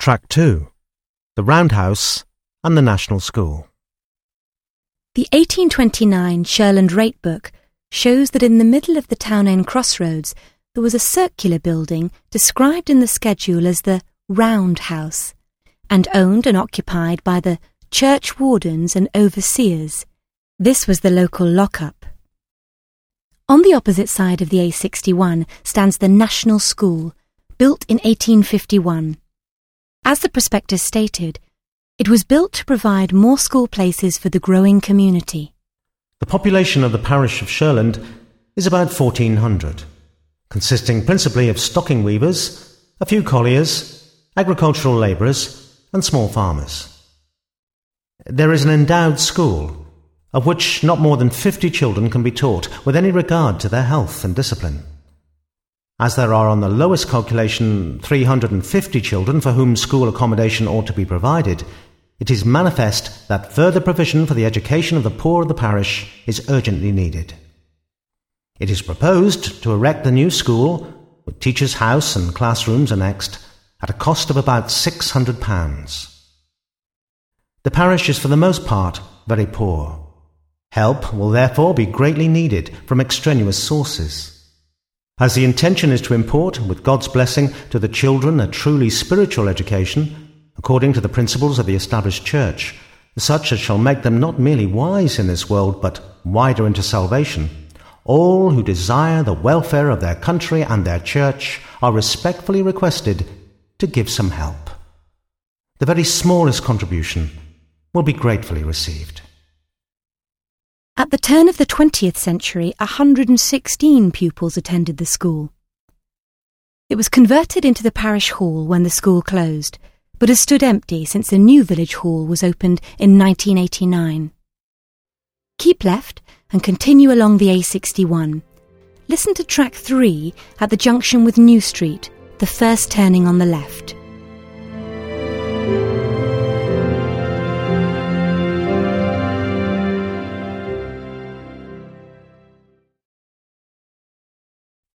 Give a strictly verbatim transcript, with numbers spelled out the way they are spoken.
Track two. The Roundhouse and the National School. The eighteen twenty-nine Shurland Rate Book shows that in the middle of the town end crossroads there was a circular building described in the schedule as the Roundhouse, and owned and occupied by the church wardens and overseers. This was the local lockup. On the opposite side of the A sixty-one stands the National School, built in eighteen fifty-one. As the prospectus stated, it was built to provide more school places for the growing community. The population of the parish of Shurland is about fourteen hundred, consisting principally of stocking weavers, a few colliers, agricultural labourers and small farmers. There is an endowed school, of which not more than fifty children can be taught with any regard to their health and discipline. As there are on the lowest calculation three hundred fifty children for whom school accommodation ought to be provided, it is manifest that further provision for the education of the poor of the parish is urgently needed. It is proposed to erect the new school, with teacher's house and classrooms annexed, at a cost of about six hundred pounds. The parish is for the most part very poor. Help will therefore be greatly needed from extraneous sources. As the intention is to impart, with God's blessing, to the children a truly spiritual education, according to the principles of the established church, such as shall make them not merely wise in this world, but wider into salvation, all who desire the welfare of their country and their church are respectfully requested to give some help. The very smallest contribution will be gratefully received. At the turn of the twentieth century, one hundred sixteen pupils attended the school. It was converted into the parish hall when the school closed, but has stood empty since the new village hall was opened in nineteen eighty-nine. Keep left and continue along the A sixty-one. Listen to track three at the junction with New Street, the first turning on the left.